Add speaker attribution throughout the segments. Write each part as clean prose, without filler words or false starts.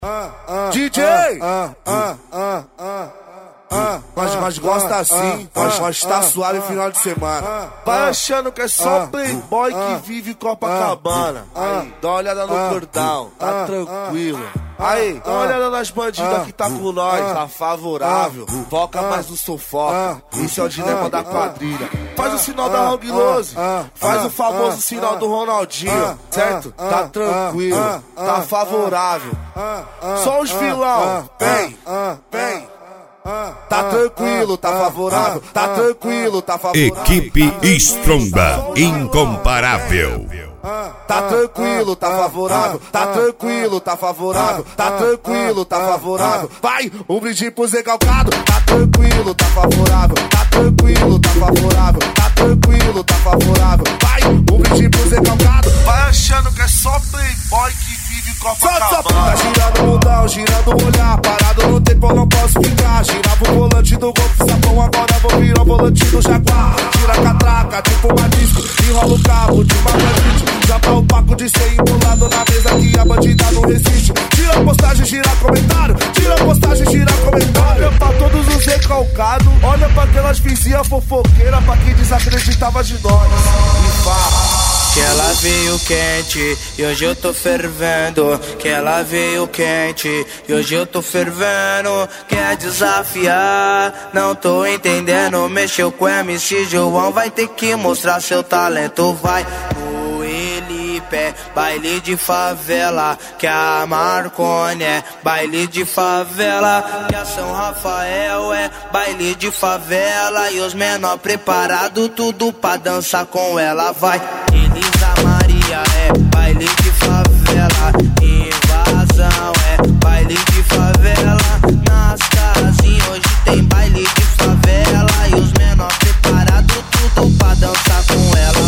Speaker 1: DJ! Mas gosta assim, mas tá suave final de semana. Vai achando que é só playboy que vive Copacabana. Aí, dá uma olhada no cordão, tá tranquilo. Aí, dá uma olhada nas bandidas que tá com nós, tá favorável. Foca mais no sofoca, esse é o dilema da quadrilha. Faz o sinal da Hong Lose, faz o famoso sinal do Ronaldinho, certo? Tá tranquilo, tá favorável. Só os vilão, vem. Tá tranquilo, tá favorável, tá tranquilo, tá favorável.
Speaker 2: Equipe Stromba, incomparável.
Speaker 1: Tá tranquilo, tá favorável, tá tranquilo, tá favorável, tá tranquilo, tá favorável. Vai, um brinde pro Zé Calcado, tá tranquilo, tá favorável, tá tranquilo, tá favorável, tá tranquilo, tá favorável. Vai, um brinde pro Zé Calcado. Vai achando que é só playboy que vive Copacabana. Tá girando o mundão, girando o olhar, parado no tempo eu não posso ficar. Girava o volante do Golf Sapão, agora vou virar o volante do Jaguar. Tira a catraca, tipo uma disco, enrola o cabo de uma bandite. Já tá o paco de ser embolado na mesa que a bandida não resiste. Tira a postagem, gira comentário, tira a postagem, gira comentário. Olha pra todos os recalcados, olha pra aquelas vizinhas fofoqueiras, pra quem desacreditava de nós. E fala.
Speaker 3: Que ela veio quente e hoje eu tô fervendo. Que ela veio quente e hoje eu tô fervendo. Quer desafiar? Não tô entendendo. Mexeu com MC João, vai ter que mostrar seu talento. Vai o Elipe, baile de favela. Que a Marconi é baile de favela. Que a São Rafael é baile de favela. E os menor preparado tudo pra dançar com ela. Vai Elisa Maria é baile de favela. Invasão é baile de favela. Nas casinhas hoje tem baile de favela. E os menor preparado tudo pra dançar com ela.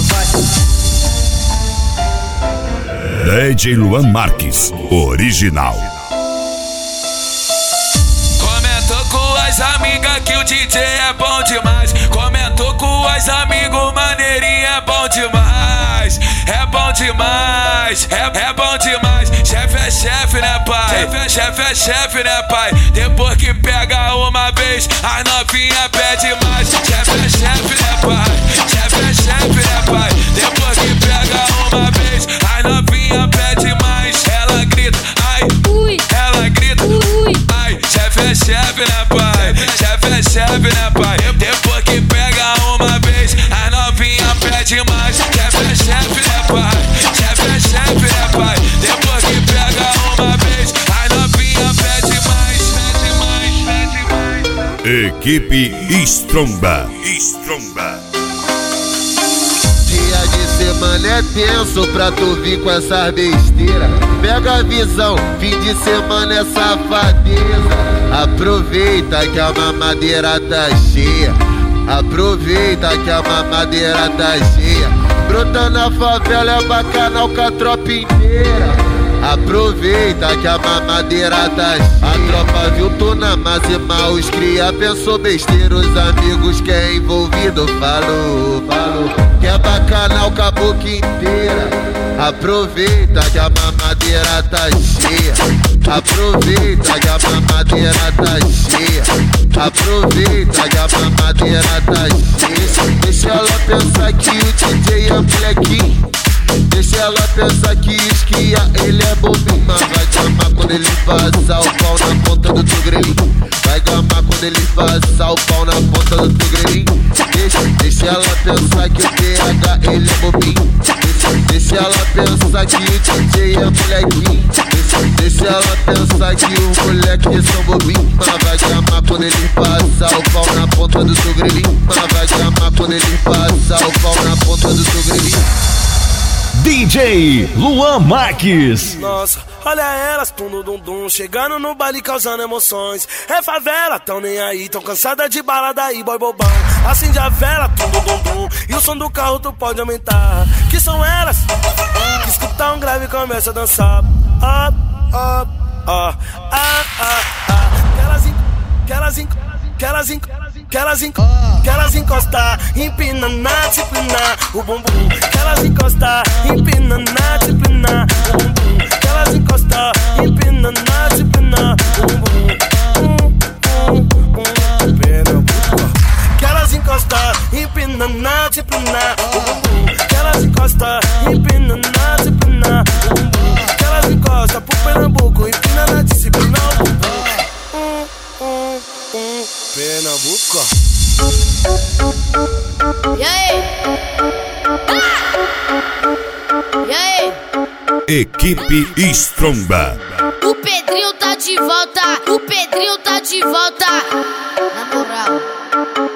Speaker 3: Vai
Speaker 2: DJ Luan Marques, original.
Speaker 4: Comentou com as amigas que o DJ é bom demais. Comentou com as amigos, maneirinho é bom demais. É bom demais, é bom demais. Chefe é chefe, né pai? Chefe é chefe, né pai? Depois que pega uma vez, as novinha pede mais. Chefe é chefe, né pai? Chefe é chefe, né pai? Depois que pega uma vez, as novinha pede mais. Ela grita, ai, ui. Ela grita, ui. Ai, chefe é chefe, né pai? Chefe é chefe, né pai? Depois que pega uma vez, as novinha pede mais. Chefe é chefe, né pai? Chefe é chefe, né pai? Depois que pega uma vez, as novinha pede mais, pede mais.
Speaker 2: Equipe Stromba.
Speaker 5: Dia de semana é tenso pra tu vir com essas besteiras. Pega a visão, fim de semana é safadeza. Aproveita que a mamadeira tá cheia. Aproveita que a mamadeira tá cheia. Brota na favela é bacanal com a tropa inteira. Aproveita que a mamadeira tá cheia. A tropa viu tu na máxima, os cria pensou besteira. Os amigos que é envolvido falou que é bacanal com a boca inteira. Aproveita que a mamadeira tá cheia. Aproveita que a mamadeira tá cheia. Aproveita que a mamadeira tá cheia. Deixa ela pensar que o DJ é molequinho. Deixa ela pensar que esquia, ele é bobinho. Mas vai gamar quando ele passar o pau na ponta do teu grelhinho. Vai gamar quando ele passar o pau na ponta do teu grelhinho. Deixa ela pensar que o PH ele é bobinho. Deixa ela pensar que o DJ é molequinho. Deixa ela pensar que os moleques são bobinhos. Mas vai gamar quando ele passar o pau na ponta do teu grelhinho. Mas vai gamar quando ele passar o pau na ponta do teu grelhinho.
Speaker 6: DJ Luan Marques.
Speaker 7: Nossa, olha elas, tum-dum-dum, chegando no baile causando emoções. É favela, tão nem aí, tão cansada de balada aí, boy bobão. Acende a vela, tum-dum-dum, e o som do carro tu pode aumentar. Que são elas, que escutar um grave e começa a dançar. Up, up, up, que elas encostar, empina na disciplina, o bumbum. Que elas encostar, empina na disciplina, o bumbum. Que elas elas encostam, empina na disciplina. Pernambuco. Que elas encostam, empina na disciplina. Que elas encostam, empina na disciplina. Que elas encostam pro Pernambuco, empina na disciplina. Pernambuco.
Speaker 8: E aí? E aí?
Speaker 2: Equipe Stromba.
Speaker 8: O Pedrinho tá de volta. O Pedrinho tá de volta. Na moral.